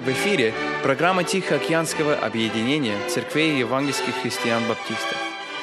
В эфире программа Тихоокеанского объединения церквей евангельских христиан-баптистов.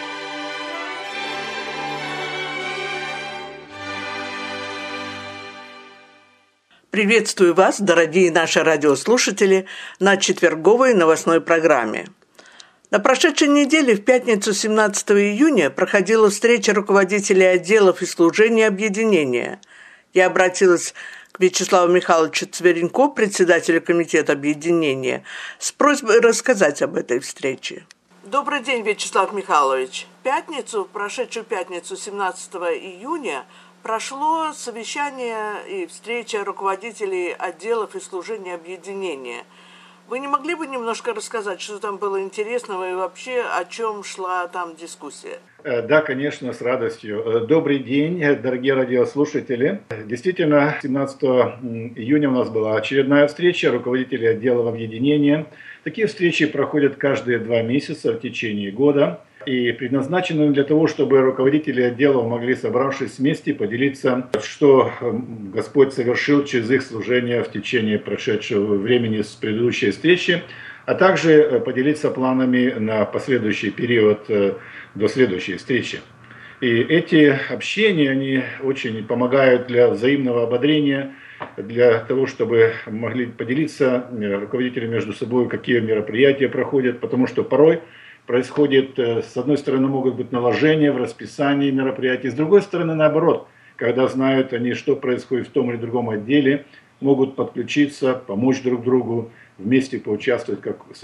Приветствую вас, дорогие наши радиослушатели, на четверговой новостной программе. На прошедшей неделе, в пятницу 17 июня, проходила встреча руководителей отделов и служений объединения. Я обратилась к Вячеславу Михайловичу Цверенько, председателю комитета объединения, с просьбой рассказать об этой встрече. Добрый день, Вячеслав Михайлович. В прошедшую пятницу 17 июня прошло совещание и встреча руководителей отделов и служений объединения. Вы не могли бы немножко рассказать, что там было интересного и вообще о чем шла там дискуссия? Да, конечно, с радостью. Добрый день, дорогие радиослушатели. Действительно, 17 июня у нас была очередная встреча руководителей отделов объединения. Такие встречи проходят каждые 2 месяца в течение года и предназначены для того, чтобы руководители отделов могли, собравшись вместе, поделиться, что Господь совершил через их служение в течение прошедшего времени с предыдущей встречи, а также поделиться планами на последующий период до следующей встречи. И эти общения, они очень помогают для взаимного ободрения, для того, чтобы могли поделиться руководители между собой, какие мероприятия проходят, потому что порой происходит, с одной стороны, могут быть наложения в расписании мероприятий, с другой стороны, наоборот, когда знают они, что происходит в том или другом отделе, могут подключиться, помочь друг другу, вместе поучаствовать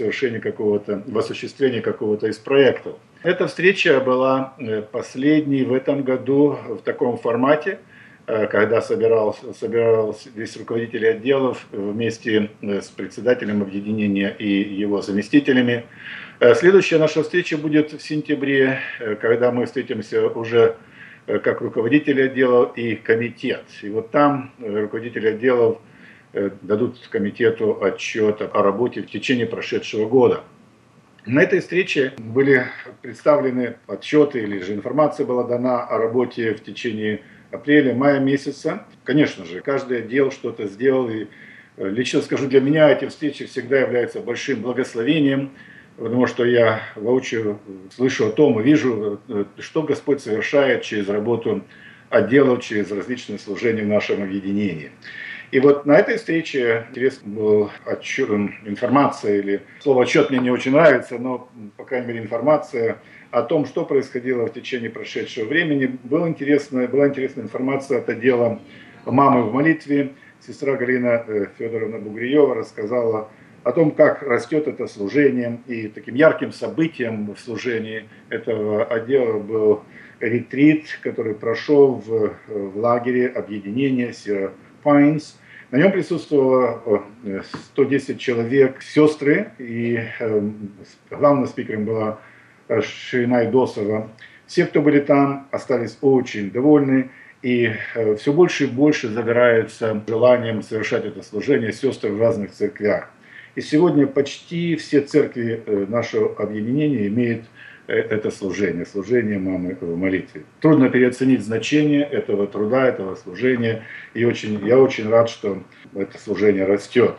в осуществлении какого-то из проектов. Эта встреча была последней в этом году в таком формате, когда собирался весь руководитель отделов вместе с председателем объединения и его заместителями. Следующая наша встреча будет в сентябре, когда мы встретимся уже как руководители отделов и комитет. И вот там руководители отделов дадут комитету отчет о работе в течение прошедшего года. На этой встрече были представлены отчеты или же информация была дана о работе в течение апреля-мая месяца. Конечно же, каждый отдел что-то сделал. И лично скажу, для меня эти встречи всегда являются большим благословением, потому что я воочию слышу о том и вижу, что Господь совершает через работу отделов, через различные служения в нашем объединении. И вот на этой встрече интересна была информация, или слово «отчет» мне не очень нравится, но, по крайней мере, информация о том, что происходило в течение прошедшего времени. Была интересная информация от отдела «Мамы в молитве». Сестра Галина Федоровна Бугриева рассказала о том, как растет это служение. И таким ярким событием в служении этого отдела был ретрит, который прошел в лагере объединения Sierra Pines. На нем присутствовало 110 человек, сестры, и главным спикером была Ширина Идосова. Все, кто были там, остались очень довольны, и все больше и больше загораются желанием совершать это служение сестры в разных церквях. И сегодня почти все церкви нашего объединения имеют это служение мамы в молитве. Трудно переоценить значение этого труда, этого служения, и я очень рад, что это служение растет.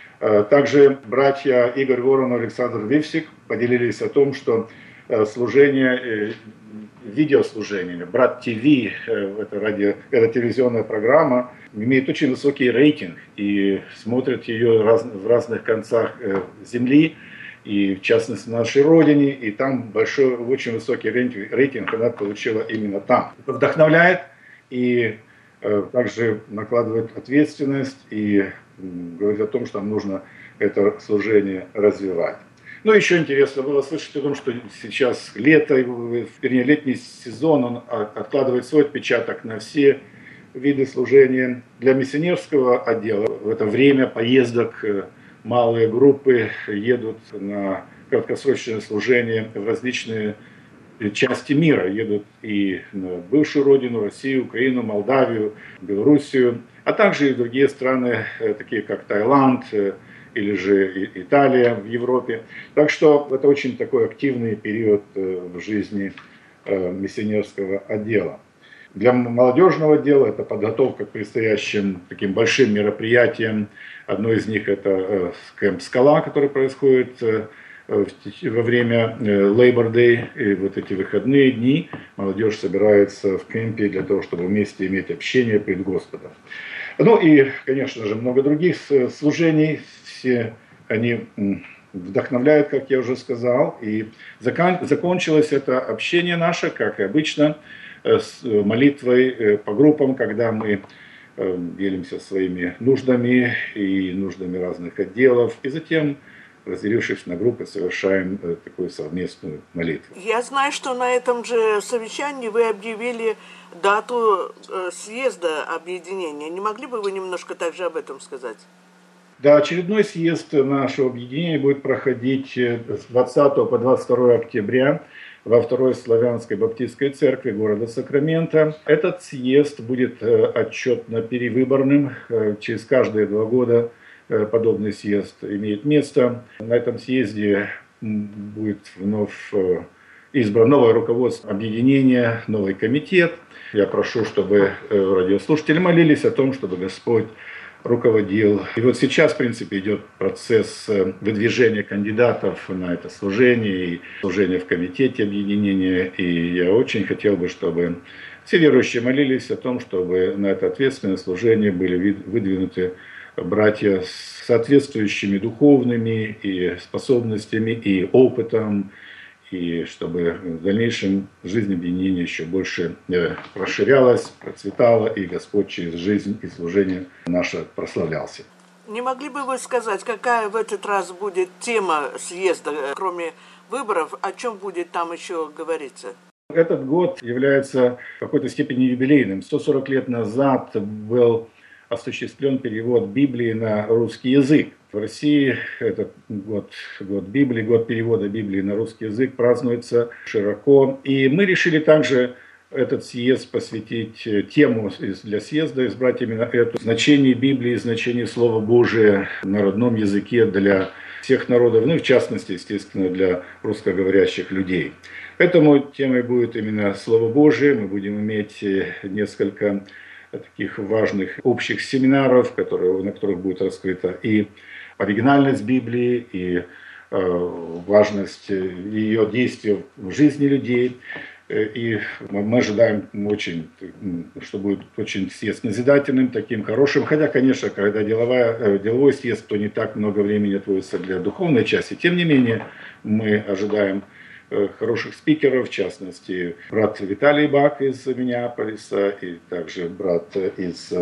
Также братья Игорь Воронов и Александр Вивсик поделились о том, что видеослужение, Брат ТВ, это телевизионная программа, имеет очень высокий рейтинг, и смотрят ее в разных концах земли, и в частности на нашей родине, и там очень высокий рейтинг она получила именно там. Это вдохновляет и также накладывает ответственность и говорит о том, что нам нужно это служение развивать. Ну, еще интересно было слышать о том, что сейчас летний сезон, он откладывает свой отпечаток на все виды служения. Для миссионерского отдела в это время поездок малые группы едут на краткосрочное служение в различные части мира. Едут и на бывшую родину, Россию, Украину, Молдавию, Белоруссию, а также и другие страны, такие как Таиланд или же Италия в Европе. Так что это очень такой активный период в жизни миссионерского отдела. Для молодежного дела это подготовка к предстоящим таким большим мероприятиям. Одно из них это кэмп «Скала», который происходит во время Labor Day, и вот эти выходные дни молодежь собирается в кемпе для того, чтобы вместе иметь общение пред Господом. Ну и, конечно же, много других служений, все они вдохновляют, как я уже сказал, и закончилось это общение наше, как и обычно, с молитвой по группам, когда мы делимся своими нуждами и нуждами разных отделов, и затем, разделившись на группы, совершаем такую совместную молитву. Я знаю, что на этом же совещании вы объявили дату съезда объединения. Не могли бы вы немножко также об этом сказать? Да, очередной съезд нашего объединения будет проходить с 20 по 22 октября во Второй Славянской Баптистской церкви города Сакраменто. Этот съезд будет отчетно перевыборным. Через каждые 2 года подобный съезд имеет место. На этом съезде будет вновь избрано новое руководство объединения, новый комитет. Я прошу, чтобы радиослушатели молились о том, чтобы Господь руководил. И вот сейчас, в принципе, идет процесс выдвижения кандидатов на это служение и служение в комитете объединения. И я очень хотел бы, чтобы все верующие молились о том, чтобы на это ответственное служение были выдвинуты братья с соответствующими духовными и способностями, и опытом, и чтобы в дальнейшем жизнь объединения еще больше расширялась, процветала, и Господь через жизнь и служение наше прославлялся. Не могли бы вы сказать, какая в этот раз будет тема съезда, кроме выборов, о чем будет там еще говориться? Этот год является в какой-то степени юбилейным. 140 лет назад был осуществлен перевод Библии на русский язык. В России этот год Библии, год перевода Библии на русский язык празднуется широко. И мы решили также этот съезд посвятить тему для съезда, избрать именно это значение Библии, значение Слова Божия на родном языке для всех народов, ну и в частности, естественно, для русскоговорящих людей. Поэтому темой будет именно Слово Божие. Мы будем иметь несколько таких важных общих семинаров, на которых будет раскрыта и оригинальность Библии, и важность ее действия в жизни людей. И мы ожидаем что будет очень съезд назидательным, таким хорошим. Хотя, конечно, когда деловой съезд, то не так много времени отводится для духовной части. Тем не менее, мы ожидаем хороших спикеров, в частности, брат Виталий Бак из Миннеаполиса и также брат из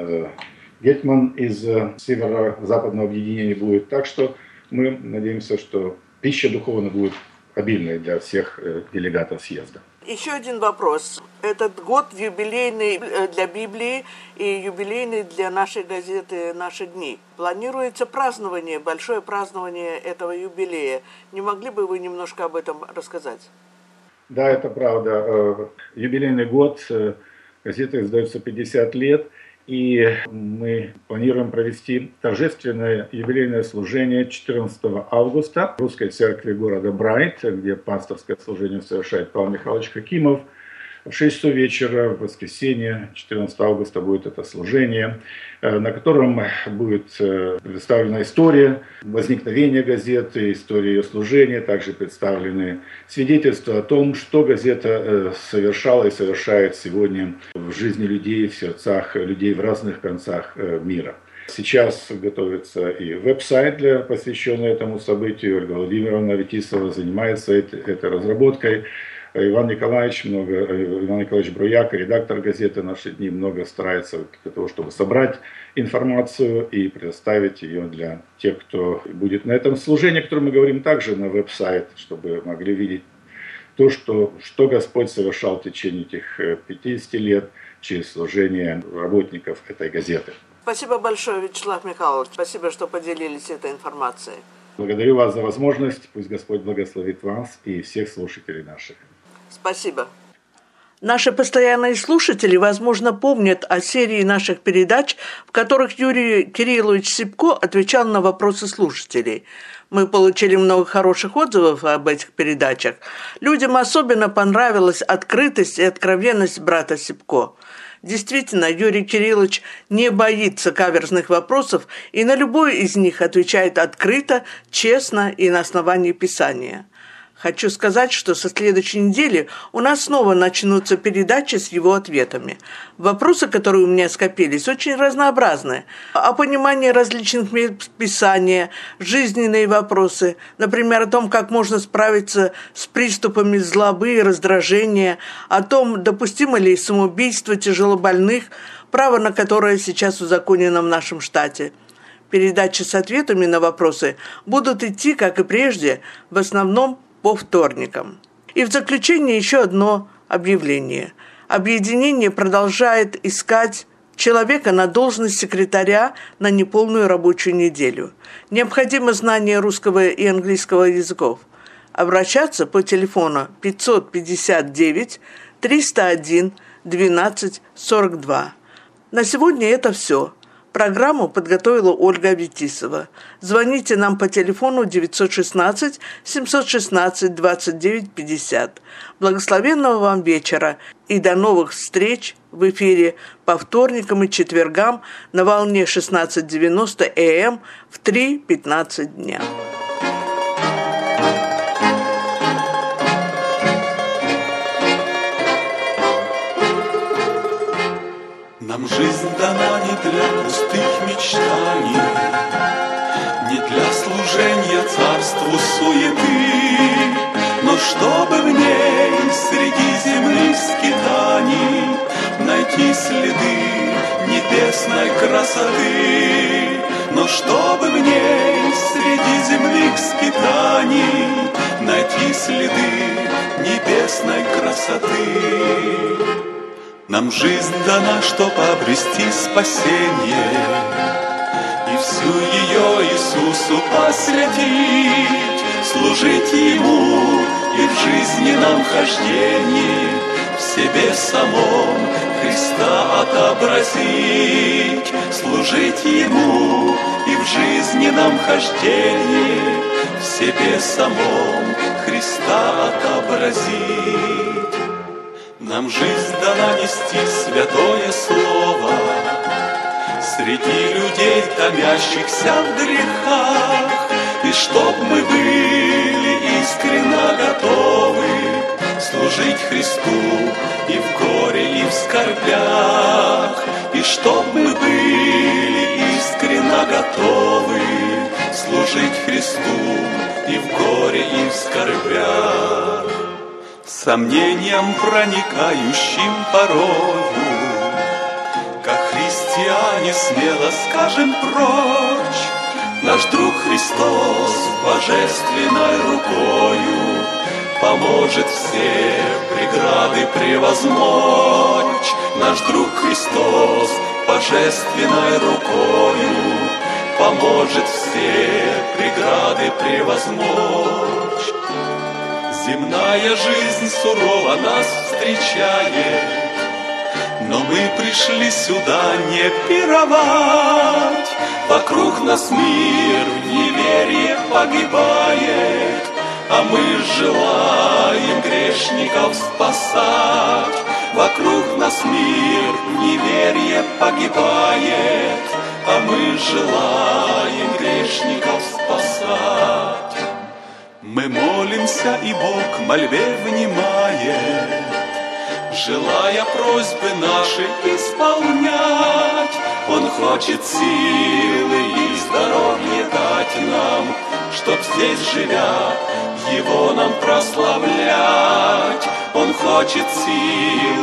Гетман из Северо-Западного объединения будет. Так что мы надеемся, что пища духовная будет обильной для всех делегатов съезда. Еще один вопрос. Этот год юбилейный для Библии и юбилейный для нашей газеты «Наши дни». Планируется празднование, большое празднование этого юбилея. Не могли бы вы немножко об этом рассказать? Да, это правда. Юбилейный год, газета издается 50 лет. И мы планируем провести торжественное юбилейное служение 14 августа в Русской церкви города Брайт, где пасторское служение совершает Павел Михайлович Хакимов. В 6 часов вечера, в воскресенье, 14 августа, будет это служение, на котором будет представлена история возникновения газеты, история ее служения, также представлены свидетельства о том, что газета совершала и совершает сегодня в жизни людей, в сердцах людей в разных концах мира. Сейчас готовится и веб-сайт, посвященный этому событию. Ольга Владимировна Ветисова занимается этой разработкой. Иван Николаевич Бруяк, редактор газеты «Наши дни», много старается для того, чтобы собрать информацию и предоставить ее для тех, кто будет на этом служении, о котором мы говорим также на веб-сайт, чтобы могли видеть то, что Господь совершал в течение этих 50 лет через служение работников этой газеты. Спасибо большое, Вячеслав Михайлович. Спасибо, что поделились этой информацией. Благодарю вас за возможность. Пусть Господь благословит вас и всех слушателей наших. Спасибо. Наши постоянные слушатели, возможно, помнят о серии наших передач, в которых Юрий Кириллович Сипко отвечал на вопросы слушателей. Мы получили много хороших отзывов об этих передачах. Людям особенно понравилась открытость и откровенность брата Сипко. Действительно, Юрий Кириллович не боится каверзных вопросов и на любой из них отвечает открыто, честно и на основании Писания. Хочу сказать, что со следующей недели у нас снова начнутся передачи с его ответами. Вопросы, которые у меня скопились, очень разнообразные. О понимании различных мест Писания, жизненные вопросы, например, о том, как можно справиться с приступами злобы и раздражения, о том, допустимо ли самоубийство тяжелобольных, право на которое сейчас узаконено в нашем штате. Передачи с ответами на вопросы будут идти, как и прежде, в основном по вторникам. И в заключение еще одно объявление. Объединение продолжает искать человека на должность секретаря на неполную рабочую неделю. Необходимо знание русского и английского языков. Обращаться по телефону 559 301 12 42. На сегодня это все. Программу подготовила Ольга Аветисова. Звоните нам по телефону 916 716 29 50. Благословенного вам вечера и до новых встреч в эфире по вторникам и четвергам на волне 1690 АМ в 3:15 дня. Нам жизнь дана не для пустых мечтаний, не для служения царству суеты, но чтобы в ней среди земных скитаний найти следы небесной красоты, но чтобы в ней среди земных скитаний найти следы небесной красоты. Нам жизнь дана, чтоб обрести спасение и всю ее Иисусу посвятить, служить Ему и в жизненном хождении в себе самом Христа отобразить, служить Ему и в жизненном хождении в себе самом Христа отобразить. Нам жизнь дана нести святое слово среди людей, томящихся в грехах, и чтоб мы были искренно готовы служить Христу и в горе, и в скорбях, и чтоб мы были искренно готовы служить Христу и в горе, и в скорбях. Сомнением проникающим порою, как христиане смело скажем прочь, наш друг Христос божественной рукою поможет все преграды превозмочь. Наш друг Христос божественной рукою поможет все преграды превозмочь. Земная жизнь сурово нас встречает, но мы пришли сюда не пировать. Вокруг нас мир в неверии погибает, а мы желаем грешников спасать. Вокруг нас мир в неверии погибает, а мы желаем грешников спасать. Мы молимся, и Бог мольбе внимает, желая просьбы наши исполнять. Он хочет силы и здоровье дать нам, чтоб здесь живя Его нам прославлять. Он хочет силы